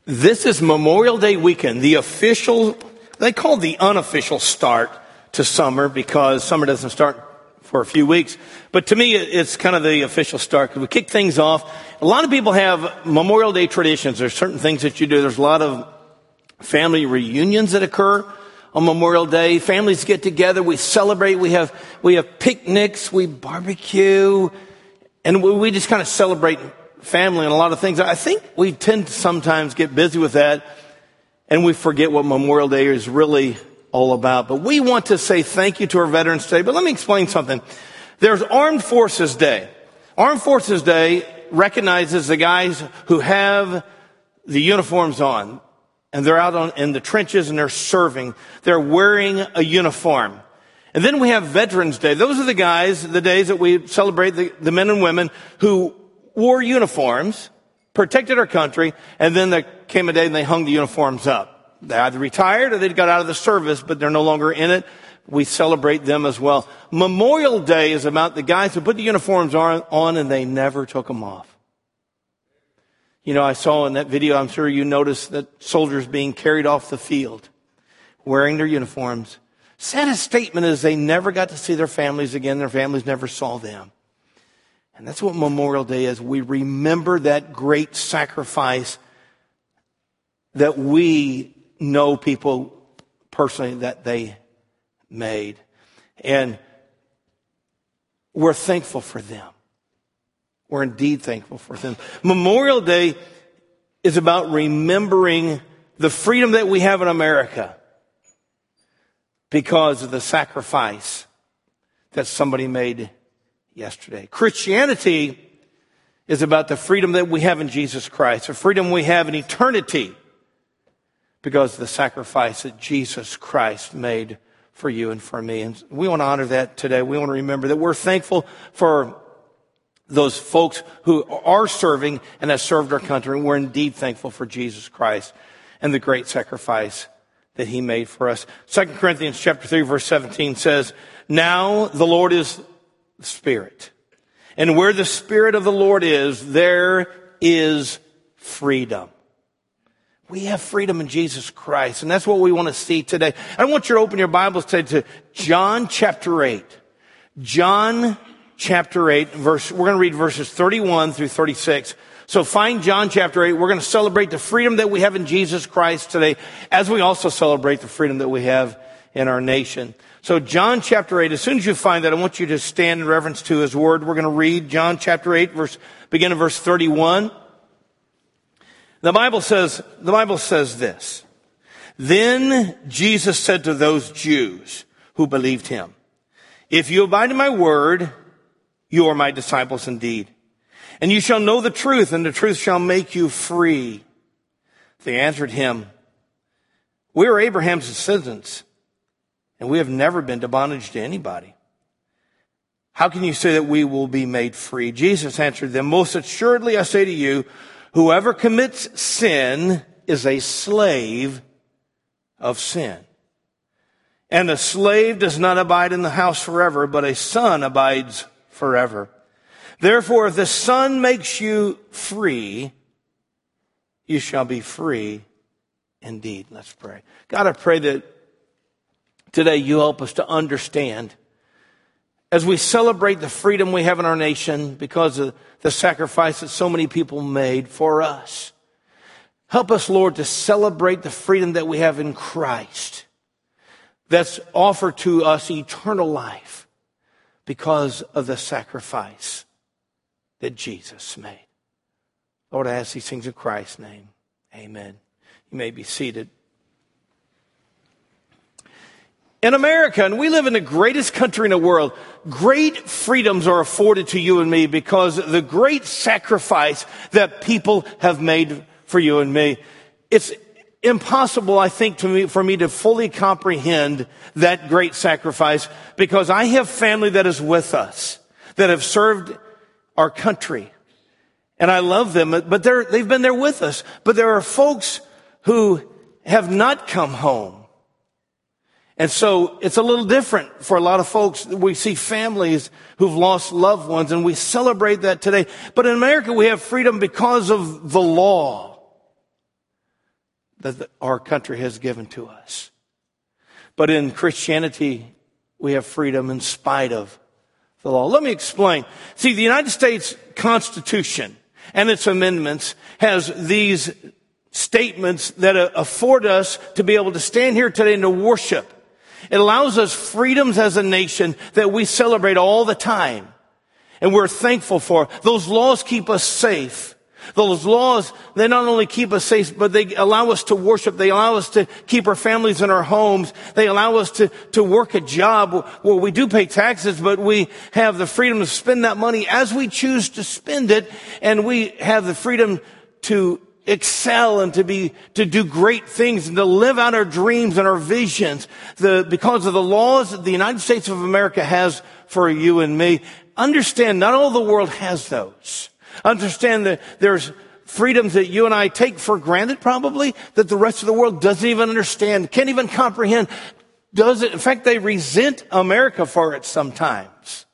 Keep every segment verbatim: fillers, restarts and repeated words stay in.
This is Memorial Day weekend, the official, they call it the unofficial start to summer because summer doesn't start for a few weeks. But to me, it's kind of the official start because we kick things off. A lot of people have Memorial Day traditions. There's certain things that you do. There's a lot of family reunions that occur on Memorial Day. Families get together. We celebrate. We have, we have picnics. We barbecue. And we, we just kind of celebrate family and a lot of things. I think we tend to sometimes get busy with that and we forget what Memorial Day is really all about. But we want to say thank you to our veterans today. But let me explain something. There's Armed Forces Day. Armed Forces Day recognizes the guys who have the uniforms on and they're out on, in the trenches and they're serving. They're wearing a uniform. And then we have Veterans Day. Those are the guys, the days that we celebrate the, the men and women who wore uniforms, protected our country, and then there came a day and they hung the uniforms up. They either retired or they got out of the service, but they're no longer in it. We celebrate them as well. Memorial Day is about the guys who put the uniforms on, on and they never took them off. You know, I saw in that video, I'm sure you noticed that soldiers being carried off the field, wearing their uniforms. Saddest statement is they never got to see their families again. Their families never saw them. And that's what Memorial Day is. We remember that great sacrifice that we know people personally that they made. And we're thankful for them. We're indeed thankful for them. Memorial Day is about remembering the freedom that we have in America because of the sacrifice that somebody made yesterday. Christianity is about the freedom that we have in Jesus Christ, the freedom we have in eternity because of the sacrifice that Jesus Christ made for you and for me. And we want to honor that today. We want to remember that we're thankful for those folks who are serving and have served our country. And we're indeed thankful for Jesus Christ and the great sacrifice that he made for us. Second Corinthians chapter three, verse seventeen says, "Now the Lord is the Spirit. And where the Spirit of the Lord is, there is freedom." We have freedom in Jesus Christ. And that's what we want to see today. I want you to open your Bibles today to John chapter eight. John chapter eight, verse, we're going to read verses thirty-one through thirty-six. So find John chapter eight. We're going to celebrate the freedom that we have in Jesus Christ today, as we also celebrate the freedom that we have in our nation. So John chapter eight, as soon as you find that, I want you to stand in reverence to his word. We're going to read John chapter eight, verse, begin in verse thirty-one. The Bible says, the Bible says this, "Then Jesus said to those Jews who believed him, 'If you abide in my word, you are my disciples indeed. And you shall know the truth, and the truth shall make you free.' They answered him, 'We are Abraham's descendants, and we have never been to bondage to anybody. How can you say that we will be made free?' Jesus answered them, 'Most assuredly I say to you, whoever commits sin is a slave of sin. And a slave does not abide in the house forever, but a son abides forever. Therefore, if the Son makes you free, you shall be free indeed.'" Let's pray. God, I pray that today you help us to understand as we celebrate the freedom we have in our nation because of the sacrifice that so many people made for us. Help us, Lord, to celebrate the freedom that we have in Christ that's offered to us eternal life because of the sacrifice that Jesus made. Lord, I ask these things in Christ's name. Amen. You may be seated. In America, and we live in the greatest country in the world, great freedoms are afforded to you and me because of the great sacrifice that people have made for you and me. It's impossible, I think, to me, for me to fully comprehend that great sacrifice because I have family that is with us, that have served our country. And I love them, but they're, they've been there with us. But there are folks who have not come home. And so it's a little different for a lot of folks. We see families who've lost loved ones, and we celebrate that today. But in America, we have freedom because of the law. that our country has given to us. But in Christianity, we have freedom in spite of the law. Let me explain. See, the United States Constitution and its amendments has these statements that afford us to be able to stand here today and to worship. It allows us freedoms as a nation that we celebrate all the time. And we're thankful for. Those laws keep us safe. Those laws, they not only keep us safe, but they allow us to worship. They allow us to keep our families in our homes. They allow us to, to work a job where we do pay taxes, but we have the freedom to spend that money as we choose to spend it. And we have the freedom to excel and to be, to do great things and to live out our dreams and our visions. The, because of the laws that the United States of America has for you and me. Understand, not all the world has those. Understand that there's freedoms that you and I take for granted probably that the rest of the world doesn't even understand, can't even comprehend. Does it? In fact, they resent America for it sometimes.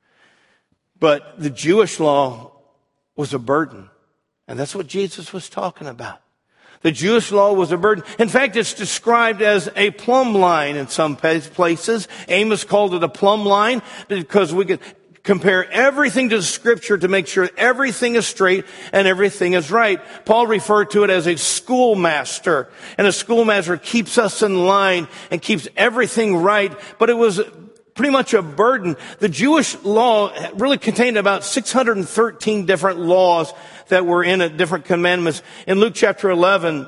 But the Jewish law was a burden. And that's what Jesus was talking about. The Jewish law was a burden. In fact, it's described as a plumb line in some places. Amos called it a plumb line because we could compare everything to the Scripture to make sure everything is straight and everything is right. Paul referred to it as a schoolmaster. And a schoolmaster keeps us in line and keeps everything right. But it was pretty much a burden. The Jewish law really contained about six hundred thirteen different laws that were in it, different commandments. In Luke chapter eleven,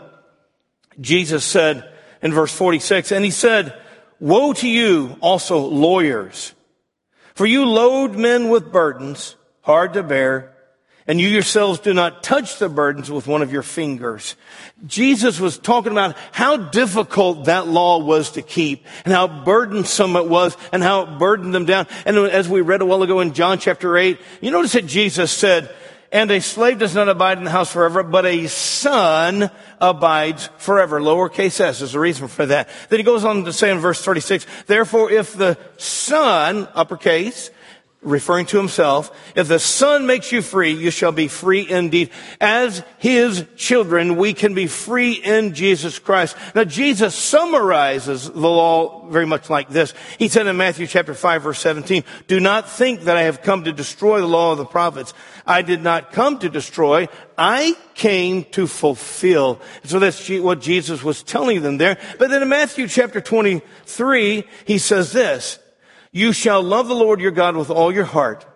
Jesus said in verse forty-six, and he said, "Woe to you also, lawyers, for you load men with burdens, hard to bear, and you yourselves do not touch the burdens with one of your fingers." Jesus was talking about how difficult that law was to keep and how burdensome it was and how it burdened them down. And as we read a while ago in John chapter eight, you notice that Jesus said, "And a slave does not abide in the house forever, but a son abides forever." Lowercase s is the reason for that. Then he goes on to say in verse thirty-six, "Therefore, if the Son," uppercase, referring to himself, "if the Son makes you free, you shall be free indeed." As his children, we can be free in Jesus Christ. Now, Jesus summarizes the law very much like this. He said in Matthew chapter five, verse seventeen, "Do not think that I have come to destroy the law of the prophets. I did not come to destroy. I came to fulfill." So that's what Jesus was telling them there. But then in Matthew chapter twenty-three, he says this, "You shall love the Lord your God with all your heart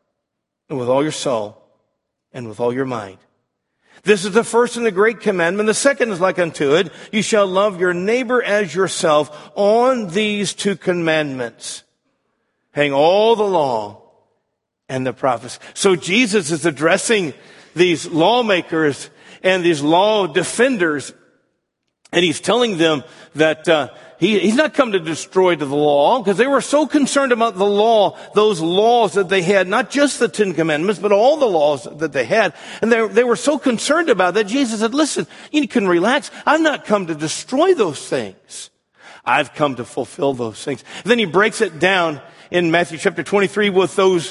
and with all your soul and with all your mind. This is the first and the great commandment. The second is like unto it. You shall love your neighbor as yourself. On these two commandments hang all the law and the prophets." So Jesus is addressing these lawmakers and these law defenders, and he's telling them that uh, he, he's not come to destroy the law, because they were so concerned about the law, those laws that they had, not just the Ten Commandments, but all the laws that they had. And they, they were so concerned about that, Jesus said, "Listen, you can relax. I've not come to destroy those things. I've come to fulfill those things." And then he breaks it down in Matthew chapter twenty-three with those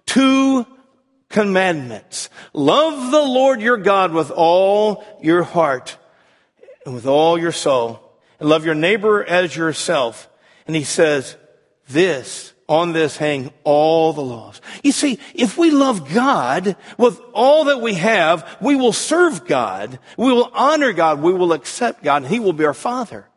two commandments. Love the Lord your God with all your heart and with all your soul, and love your neighbor as yourself. And he says, this, on this hang all the laws. You see, if we love God with all that we have, we will serve God, we will honor God, we will accept God, and he will be our Father.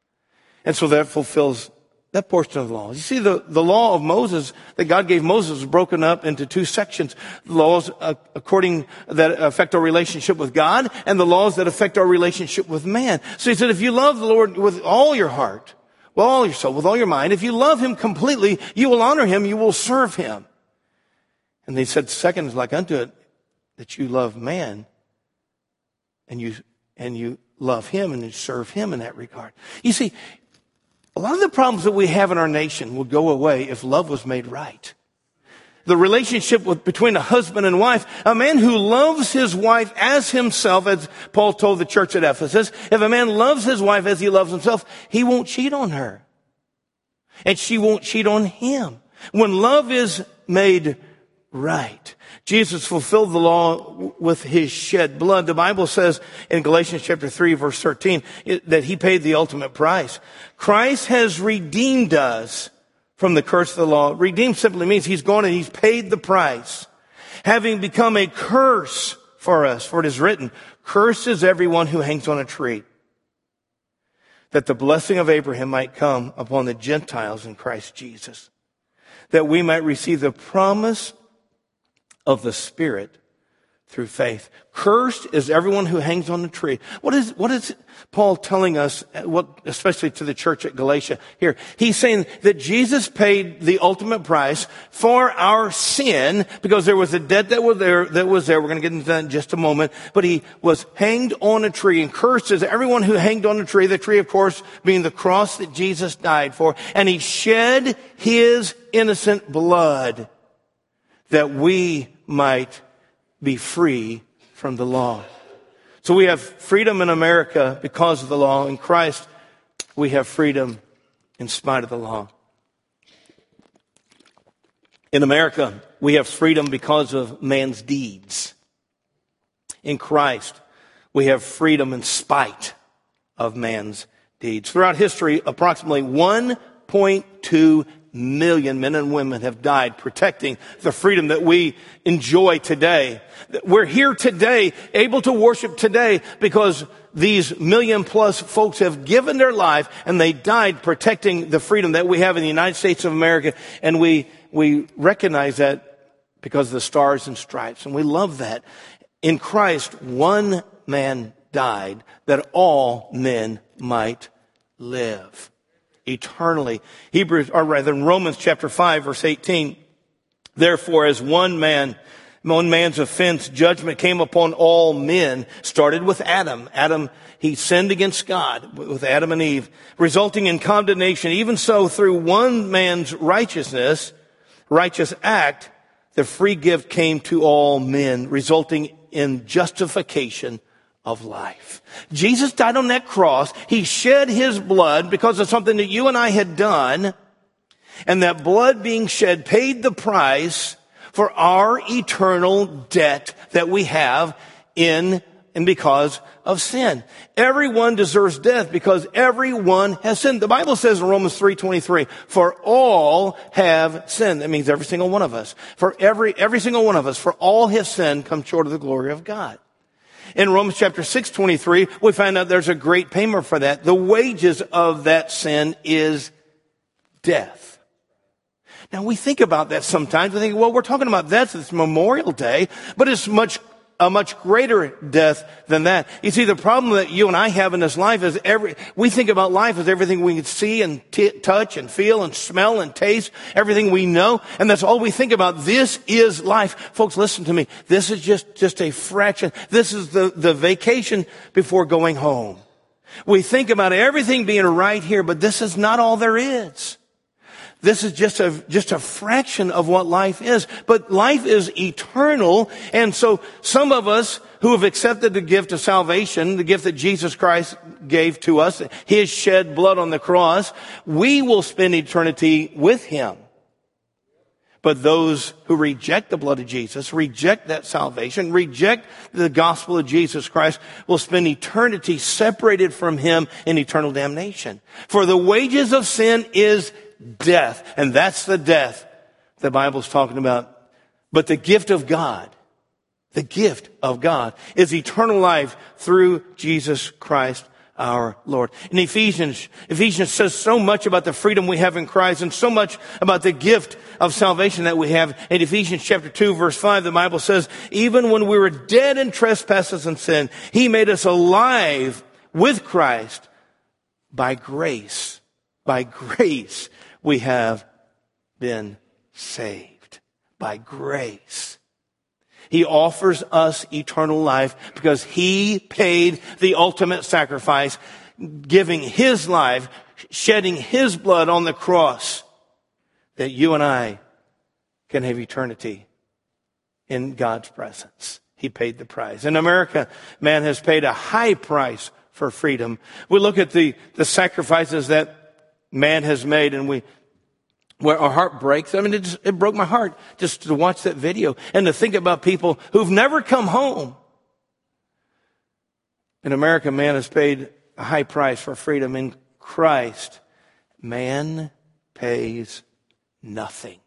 And so that fulfills that portion of the law. You see, the, the law of Moses that God gave Moses was broken up into two sections. Laws uh, according that affect our relationship with God, and the laws that affect our relationship with man. So he said, if you love the Lord with all your heart, with all your soul, with all your mind, if you love him completely, you will honor him, you will serve him. And they said, second is like unto it, that you love man, and you and you love him and you serve him in that regard. You see, a lot of the problems that we have in our nation would go away if love was made right. The relationship with, between a husband and wife, a man who loves his wife as himself, as Paul told the church at Ephesus, if a man loves his wife as he loves himself, he won't cheat on her. And she won't cheat on him. When love is made right. Jesus fulfilled the law with his shed blood. The Bible says in Galatians chapter three, verse thirteen, that he paid the ultimate price. Christ has redeemed us from the curse of the law. Redeemed simply means he's gone and he's paid the price, having become a curse for us. For it is written, cursed is everyone who hangs on a tree, that the blessing of Abraham might come upon the Gentiles in Christ Jesus, that we might receive the promise of the Spirit through faith. Cursed is everyone who hangs on the tree. What is, what is Paul telling us, what, especially to the church at Galatia here? He's saying that Jesus paid the ultimate price for our sin because there was a debt that was there, that was there. We're going to get into that in just a moment. But he was hanged on a tree, and cursed is everyone who hanged on a tree. The tree, of course, being the cross that Jesus died for. And he shed his innocent blood that we might be free from the law. So we have freedom in America because of the law. In Christ, we have freedom in spite of the law. In America, we have freedom because of man's deeds. In Christ, we have freedom in spite of man's deeds. Throughout history, approximately one point two million men and women have died protecting the freedom that we enjoy today. We're here today, able to worship today because these million plus folks have given their life and they died protecting the freedom that we have in the United States of America. And we, we recognize that because of the stars and stripes. And we love that. In Christ, one man died that all men might live eternally. Hebrews, or rather in Romans chapter five, verse eighteen, therefore as one man, one man's offense, judgment came upon all men, started with Adam. Adam, he sinned against God with Adam and Eve, resulting in condemnation. Even so, through one man's righteousness, righteous act, the free gift came to all men, resulting in justification of life. Jesus died on that cross. He shed his blood because of something that you and I had done. And that blood being shed paid the price for our eternal debt that we have in and because of sin. Everyone deserves death because everyone has sinned. The Bible says in Romans three twenty-three, for all have sinned. That means every single one of us. For every, every single one of us, for all have sinned, come short of the glory of God. In Romans chapter six twenty-three, we find out there's a great payment for that. The wages of that sin is death. Now we think about that sometimes. We think, well, we're talking about death. It's Memorial Day, but it's much, a much greater death than that. You see, the problem that you and I have in this life is every, we think about life as everything we can see and t- touch and feel and smell and taste, everything we know. And that's all we think about. This is life. Folks, listen to me. This is just, just a fraction. This is the, the vacation before going home. We think about everything being right here, but this is not all there is. This is just a, just a fraction of what life is. But life is eternal. And so some of us who have accepted the gift of salvation, the gift that Jesus Christ gave to us, his shed blood on the cross, we will spend eternity with him. But those who reject the blood of Jesus, reject that salvation, reject the gospel of Jesus Christ, will spend eternity separated from him in eternal damnation. For the wages of sin is death. And that's the death the Bible's talking about. But the gift of God, the gift of God is eternal life through Jesus Christ our Lord. In Ephesians, Ephesians says so much about the freedom we have in Christ and so much about the gift of salvation that we have. In Ephesians chapter two, verse five, the Bible says, even when we were dead in trespasses and sin, he made us alive with Christ. By grace, by grace, we have been saved. By grace. He offers us eternal life because he paid the ultimate sacrifice, giving his life, shedding his blood on the cross, that you and I can have eternity in God's presence. He paid the price. In America, man has paid a high price for freedom. We look at the, the sacrifices that man has made, and we where our heart breaks. I mean, it, just, it broke my heart just to watch that video and to think about people who've never come home. In America, man has paid a high price for freedom. In Christ, man pays nothing,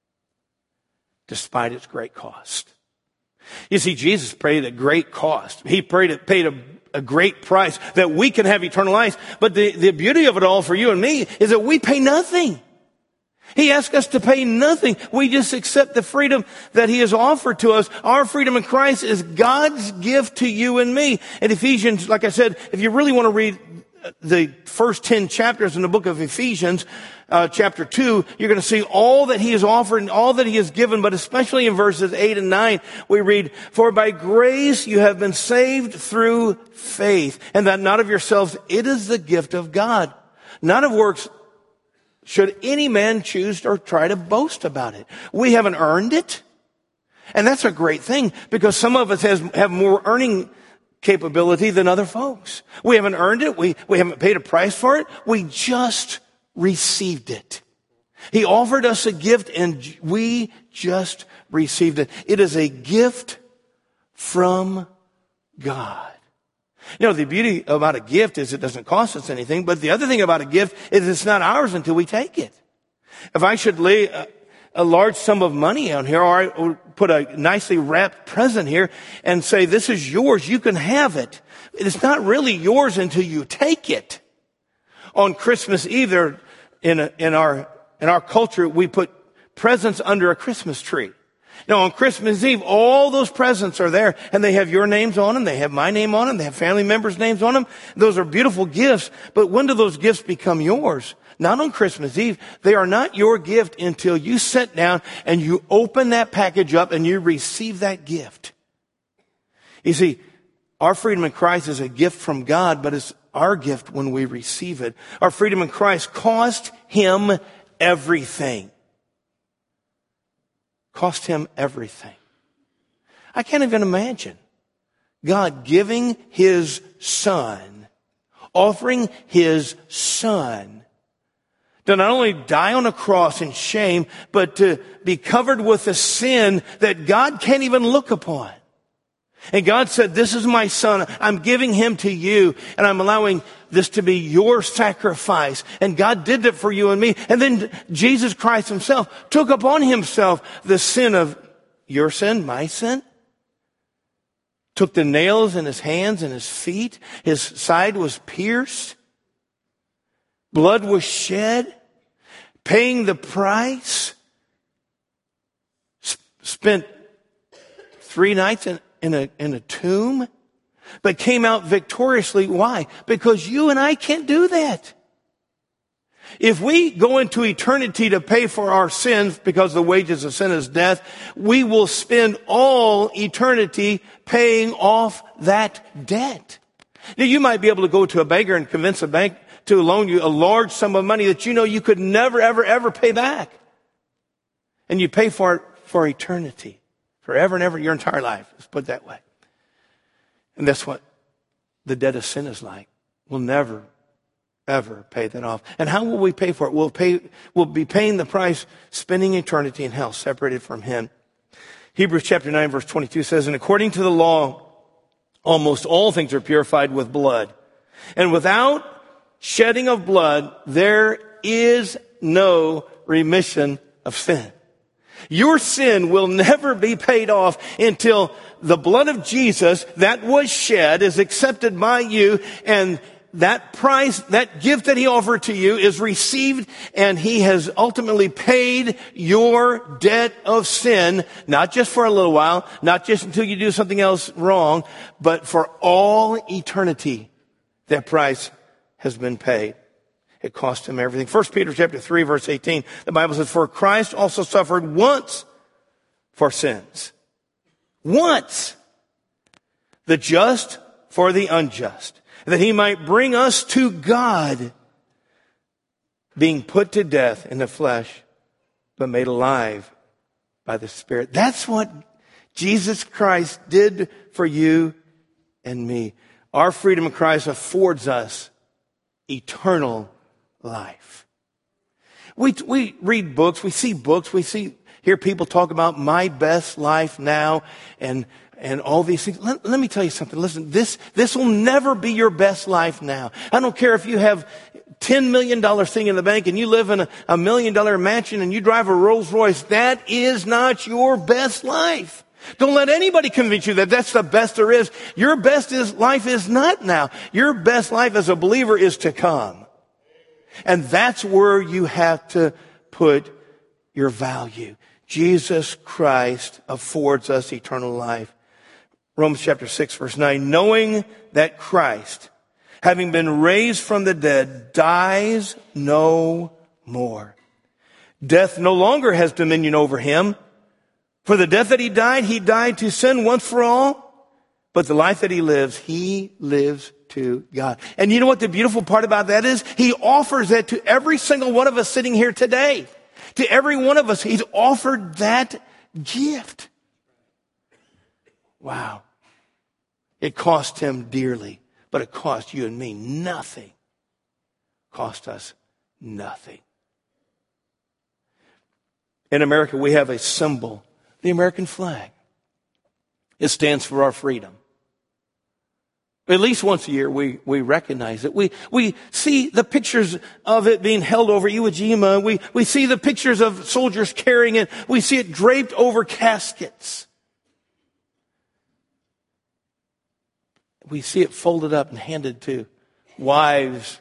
despite its great cost. You see, Jesus paid a great cost. He paid, paid a, a great price that we can have eternal life. But the, the beauty of it all for you and me is that we pay nothing. He asked us to pay nothing. We just accept the freedom that He has offered to us. Our freedom in Christ is God's gift to you and me. In Ephesians, like I said, if you really want to read the first ten chapters in the book of Ephesians, uh, chapter two, you're going to see all that He has offered and all that He has given, but especially in verses eight and nine, we read, "For by grace you have been saved through faith, and that not of yourselves, it is the gift of God, not of works, should any man choose or try to boast about it." We haven't earned it. And that's a great thing, because some of us has, have more earning capability than other folks. We haven't earned it. We, we haven't paid a price for it. We just received it. He offered us a gift and we just received it. It is a gift from God. You know, the beauty about a gift is it doesn't cost us anything, but the other thing about a gift is it's not ours until we take it. If I should lay a, a large sum of money on here, or I or put a nicely wrapped present here and say, "This is yours, you can have it," it's not really yours until you take it. On Christmas Eve, there, in, a, in our in our culture, we put presents under a Christmas tree. Now, on Christmas Eve, all those presents are there, and they have your names on them, they have my name on them, they have family members' names on them. Those are beautiful gifts, but when do those gifts become yours? Not on Christmas Eve. They are not your gift until you sit down and you open that package up and you receive that gift. You see, our freedom in Christ is a gift from God, but it's our gift when we receive it. Our freedom in Christ cost Him everything. Cost Him everything. I can't even imagine God giving His Son, offering His Son to not only die on a cross in shame, but to be covered with a sin that God can't even look upon. And God said, "This is my Son. I'm giving Him to you, and I'm allowing this to be your sacrifice." And God did that for you and me. And then Jesus Christ Himself took upon Himself the sin of your sin, my sin. Took the nails in His hands and His feet. His side was pierced. Blood was shed. Paying the price. Spent three nights in In a, in a tomb, but came out victoriously. Why? Because you and I can't do that. If we go into eternity to pay for our sins, because the wages of sin is death, we will spend all eternity paying off that debt. Now, you might be able to go to a banker and convince a bank to loan you a large sum of money that you know you could never, ever, ever pay back. And you pay for it for eternity. Forever and ever, your entire life. Let's put it that way. And that's what the debt of sin is like. We'll never, ever pay that off. And how will we pay for it? We'll pay, we'll be paying the price, spending eternity in hell, separated from Him. Hebrews chapter nine, verse twenty-two says, "And according to the law, almost all things are purified with blood. And without shedding of blood, there is no remission of sin." Your sin will never be paid off until the blood of Jesus that was shed is accepted by you, and that price, that gift that He offered to you is received, and He has ultimately paid your debt of sin, not just for a little while, not just until you do something else wrong, but for all eternity. That price has been paid. It cost Him everything. First Peter chapter three, verse eighteen, the Bible says, "For Christ also suffered once for sins." Once. The just for the unjust. That He might bring us to God, being put to death in the flesh, but made alive by the Spirit. That's what Jesus Christ did for you and me. Our freedom in Christ affords us eternal life. We, we read books, we see books, we see, hear people talk about my best life now and, and all these things. Let, let me tell you something. Listen, this, this will never be your best life now. I don't care if you have ten million dollars thing in the bank and you live in a, a million dollar mansion and you drive a Rolls Royce. That is not your best life. Don't let anybody convince you that that's the best there is. Your best is, life is not now. Your best life as a believer is to come. And that's where you have to put your value. Jesus Christ affords us eternal life. Romans chapter six, verse nine, knowing that Christ, having been raised from the dead, dies no more. Death no longer has dominion over him. For the death that he died, he died to sin once for all. But the life that he lives, he lives to God. And you know what the beautiful part about that is? He offers that to every single one of us sitting here today. To every one of us, he's offered that gift. Wow. It cost him dearly, but it cost you and me nothing. Cost us nothing. In America, we have a symbol, the American flag. It stands for our freedom. At least once a year, we, we recognize it. We, we see the pictures of it being held over Iwo Jima. We, we see the pictures of soldiers carrying it. We see it draped over caskets. We see it folded up and handed to wives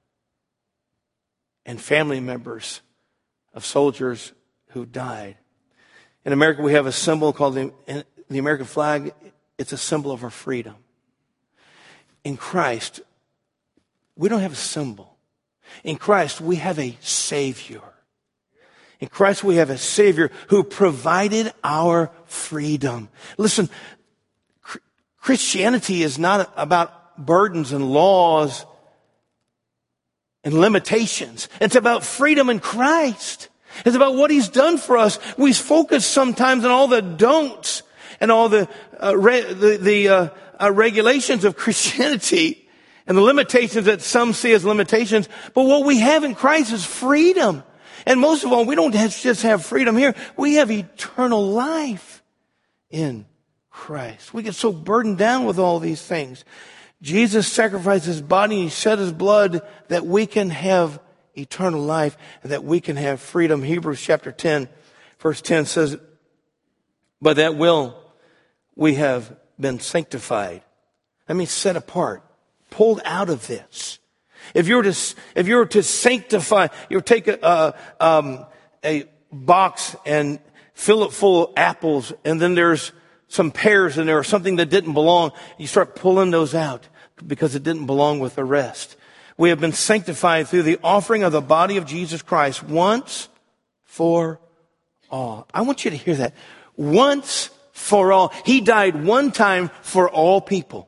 and family members of soldiers who died. In America, we have a symbol called the, the American flag. It's a symbol of our freedom. In Christ, we don't have a symbol. In Christ, we have a Savior. In Christ, we have a Savior who provided our freedom. Listen, Christianity is not about burdens and laws and limitations. It's about freedom in Christ. It's about what he's done for us. We focus sometimes on all the don'ts and all the uh, re- the, the uh, uh, regulations of Christianity and the limitations that some see as limitations. But what we have in Christ is freedom. And most of all, we don't have, just have freedom here. We have eternal life in Christ. We get so burdened down with all these things. Jesus sacrificed his body and he shed his blood that we can have eternal life and that we can have freedom. Hebrews chapter ten, verse ten says, by that will we have been sanctified. That means set apart, pulled out of this. If you were to, if you were to sanctify, you would take a, a, um, a box and fill it full of apples, and then there's some pears in there or something that didn't belong. You start pulling those out because it didn't belong with the rest. We have been sanctified through the offering of the body of Jesus Christ once for all. I want you to hear that. Once for all. He died one time for all people.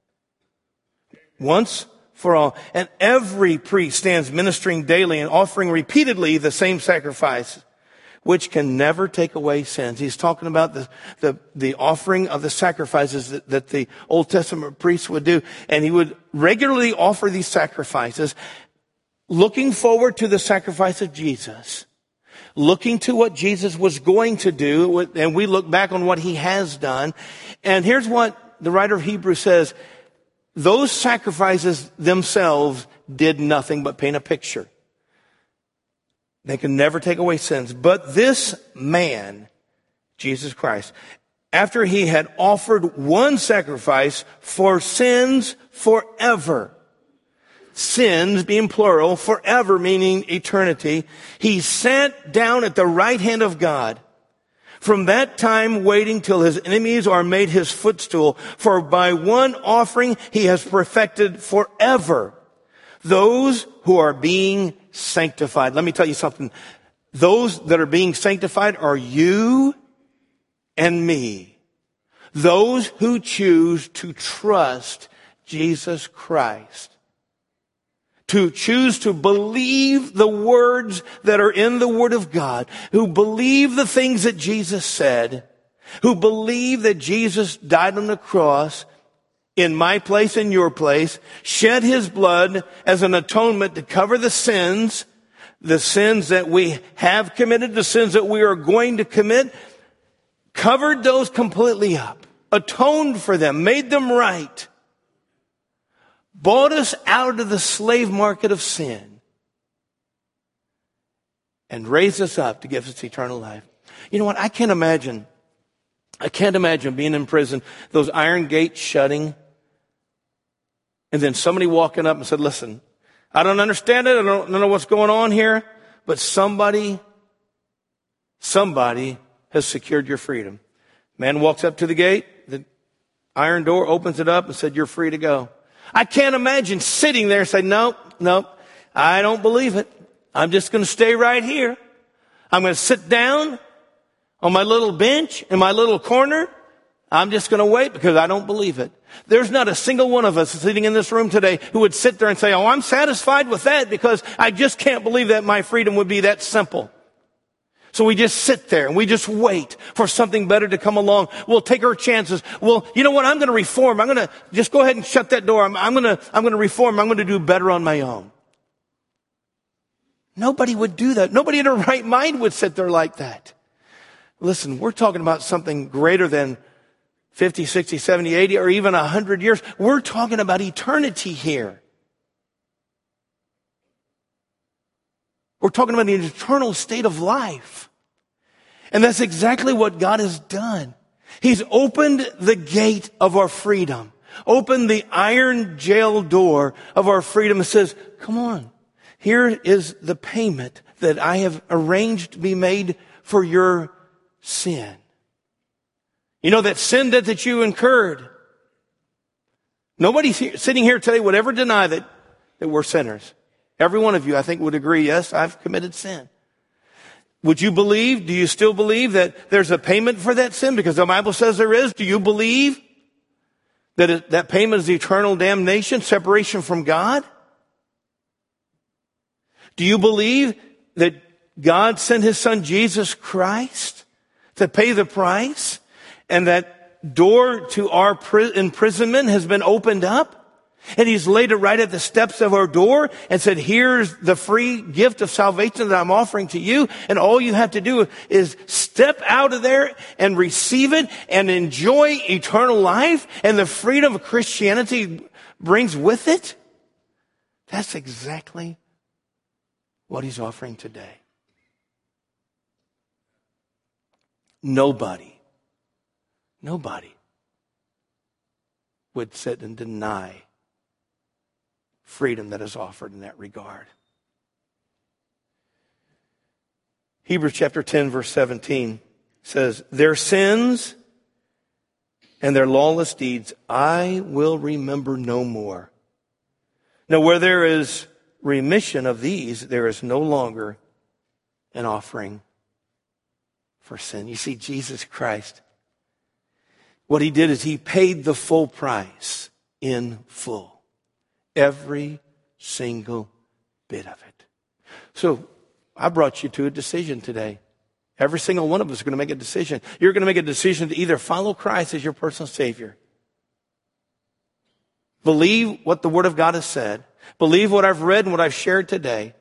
Once for all. And every priest stands ministering daily and offering repeatedly the same sacrifice, which can never take away sins. He's talking about the, the, the offering of the sacrifices that, that the Old Testament priests would do. And he would regularly offer these sacrifices, looking forward to the sacrifice of Jesus, looking to what Jesus was going to do. And we look back on what he has done. And here's what the writer of Hebrews says. Those sacrifices themselves did nothing but paint a picture. They can never take away sins. But this man, Jesus Christ, after he had offered one sacrifice for sins forever, sins being plural, forever meaning eternity, he sat down at the right hand of God. From that time waiting till his enemies are made his footstool. For by one offering he has perfected forever those who are being sanctified. Let me tell you something. Those that are being sanctified are you and me. Those who choose to trust Jesus Christ. To choose to believe the words that are in the Word of God. Who believe the things that Jesus said. Who believe that Jesus died on the cross in my place and your place, shed his blood as an atonement to cover the sins the sins that we have committed, the sins that we are going to commit, covered those completely up, atoned for them, made them right, bought us out of the slave market of sin, and raised us up to give us eternal life. You know what? I can't imagine, I can't imagine being in prison, those iron gates shutting, and then somebody walking up and said, listen, I don't understand it. I don't, I don't know what's going on here, but somebody, somebody has secured your freedom. Man walks up to the gate, the iron door opens it up and said, you're free to go. I can't imagine sitting there and saying, nope, nope, I don't believe it. I'm just going to stay right here. I'm going to sit down on my little bench in my little corner. I'm just going to wait because I don't believe it. There's not a single one of us sitting in this room today who would sit there and say, oh, I'm satisfied with that because I just can't believe that my freedom would be that simple. So we just sit there and we just wait for something better to come along. We'll take our chances. Well, you know what? I'm going to reform. I'm going to just go ahead and shut that door. I'm, I'm going to, I'm going to reform. I'm going to do better on my own. Nobody would do that. Nobody in their right mind would sit there like that. Listen, we're talking about something greater than fifty, sixty, seventy, eighty, or even one hundred years. We're talking about eternity here. We're talking about an eternal state of life. And that's exactly what God has done. He's opened the gate of our freedom, opened the iron jail door of our freedom and says, come on, here is the payment that I have arranged to be made for your sin. You know, that sin debt that you incurred. Nobody sitting here today would ever deny that, that we're sinners. Every one of you, I think, would agree, yes, I've committed sin. Would you believe, do you still believe that there's a payment for that sin? Because the Bible says there is. Do you believe that it, that payment is eternal damnation, separation from God? Do you believe that God sent His Son Jesus Christ to pay the price? And that door to our imprisonment has been opened up. And He's laid it right at the steps of our door and said, here's the free gift of salvation that I'm offering to you. And all you have to do is step out of there and receive it and enjoy eternal life and the freedom of Christianity brings with it. That's exactly what He's offering today. Nobody Nobody would sit and deny freedom that is offered in that regard. Hebrews chapter ten, verse seventeen says, their sins and their lawless deeds I will remember no more. Now, where there is remission of these, there is no longer an offering for sin. You see, Jesus Christ, what He did is He paid the full price in full. Every single bit of it. So I brought you to a decision today. Every single one of us is going to make a decision. You're going to make a decision to either follow Christ as your personal Savior. Believe what the Word of God has said. Believe what I've read and what I've shared today.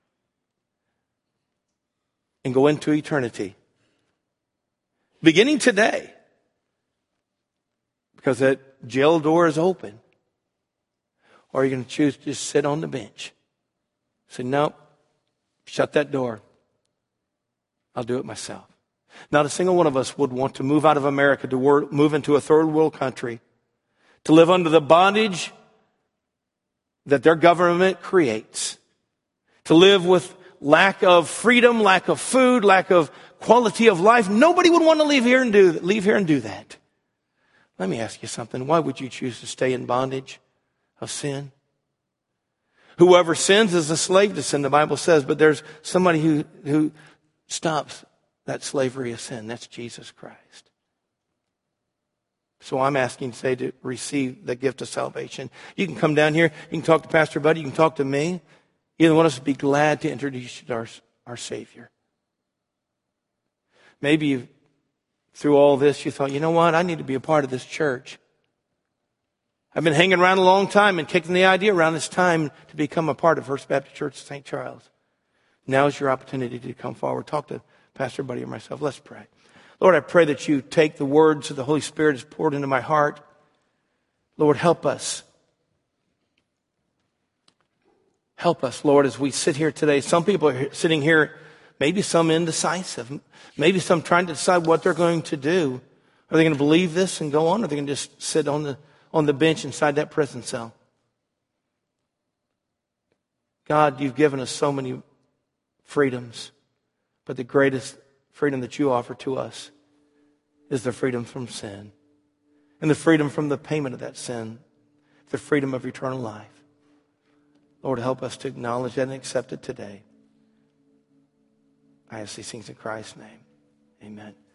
And go into eternity. Beginning today. Because that jail door is open. Or you're going to choose to just sit on the bench. Say, nope, shut that door. I'll do it myself. Not a single one of us would want to move out of America, to work, move into a third world country, to live under the bondage that their government creates, to live with lack of freedom, lack of food, lack of quality of life. Nobody would want to leave here and do leave here and do that. Let me ask you something. Why would you choose to stay in bondage of sin? Whoever sins is a slave to sin, the Bible says, but there's somebody who, who stops that slavery of sin. That's Jesus Christ. So I'm asking today to receive the gift of salvation. You can come down here. You can talk to Pastor Buddy. You can talk to me. Either one of us would be glad to introduce you to our, our Savior. Maybe you, through all this, you thought, you know what? I need to be a part of this church. I've been hanging around a long time and kicking the idea around. It's time to become a part of First Baptist Church of Saint Charles. Now is your opportunity to come forward. Talk to Pastor Buddy or myself. Let's pray. Lord, I pray that you take the words that the Holy Spirit has poured into my heart. Lord, help us. Help us, Lord, as we sit here today. Some people are sitting here, maybe some indecisive, maybe some trying to decide what they're going to do. Are they going to believe this and go on, or are they going to just sit on the, on the bench inside that prison cell? God, you've given us so many freedoms, but the greatest freedom that you offer to us is the freedom from sin and the freedom from the payment of that sin, the freedom of eternal life. Lord, help us to acknowledge that and accept it today. I ask these things in Christ's name. Amen.